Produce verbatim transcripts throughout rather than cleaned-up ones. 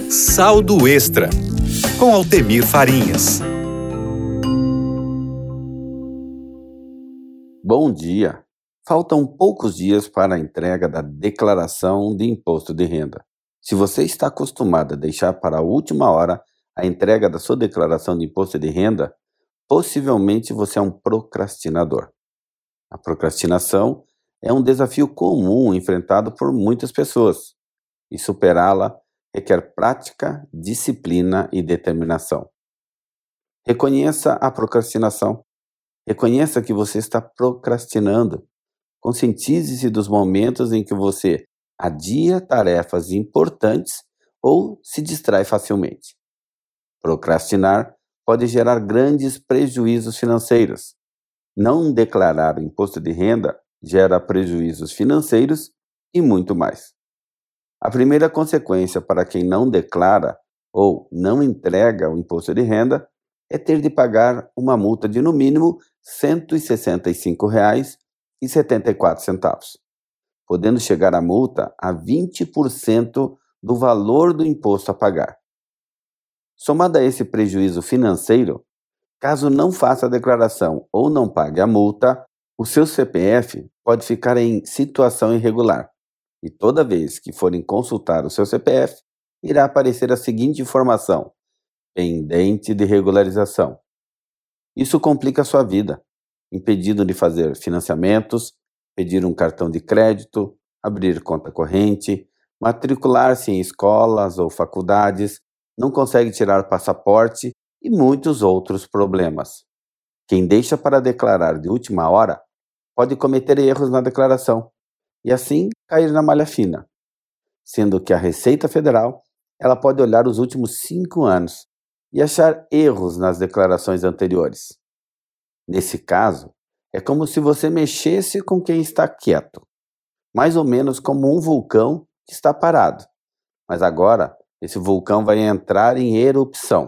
Saldo Extra, com Altemir Farinhas. Bom dia! Faltam poucos dias para a entrega da declaração de imposto de renda. Se você está acostumado a deixar para a última hora a entrega da sua declaração de imposto de renda, possivelmente você é um procrastinador. A procrastinação é um desafio comum enfrentado por muitas pessoas, e superá-la requer prática, disciplina e determinação. Reconheça a procrastinação. Reconheça que você está procrastinando. Conscientize-se dos momentos em que você adia tarefas importantes ou se distrai facilmente. Procrastinar pode gerar grandes prejuízos financeiros. Não declarar o imposto de renda gera prejuízos financeiros e muito mais. A primeira consequência para quem não declara ou não entrega o imposto de renda é ter de pagar uma multa de no mínimo cento e sessenta e cinco reais e setenta e quatro centavos, podendo chegar a multa a vinte por cento do valor do imposto a pagar. Somado a esse prejuízo financeiro, caso não faça a declaração ou não pague a multa, o seu C P F pode ficar em situação irregular e toda vez que forem consultar o seu C P F, irá aparecer a seguinte informação: pendente de regularização. Isso complica a sua vida, impedindo de fazer financiamentos, pedir um cartão de crédito, abrir conta corrente, matricular-se em escolas ou faculdades, não consegue tirar passaporte e muitos outros problemas. Quem deixa para declarar de última hora pode cometer erros na declaração e assim cair na malha fina, sendo que a Receita Federal ela pode olhar os últimos cinco anos e achar erros nas declarações anteriores. Nesse caso, é como se você mexesse com quem está quieto, mais ou menos como um vulcão que está parado, mas agora esse vulcão vai entrar em erupção.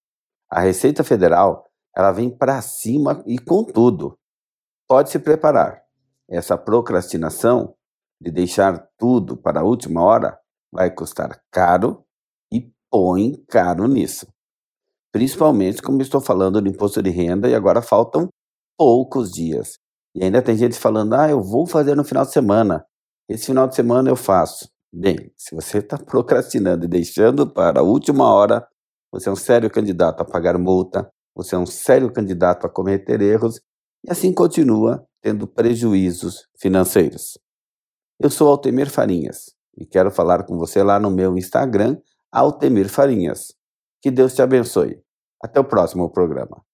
A Receita Federal ela vem para cima e com tudo. Pode se preparar. Essa procrastinação de deixar tudo para a última hora vai custar caro e põe caro nisso. Principalmente como estou falando do imposto de renda e agora faltam poucos dias. E ainda tem gente falando, ah, eu vou fazer no final de semana. Esse final de semana eu faço. Bem, se você está procrastinando e deixando para a última hora, você é um sério candidato a pagar multa, você é um sério candidato a cometer erros e assim continua tendo prejuízos financeiros. Eu sou Altemir Farinhas e quero falar com você lá no meu Instagram, Altemir Farinhas. Que Deus te abençoe. Até o próximo programa.